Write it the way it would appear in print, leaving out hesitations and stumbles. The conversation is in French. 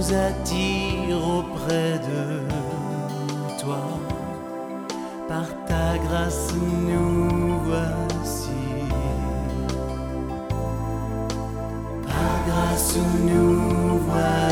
nous attire auprès de toi. Par ta grâce nous voici. Par grâce nous voici.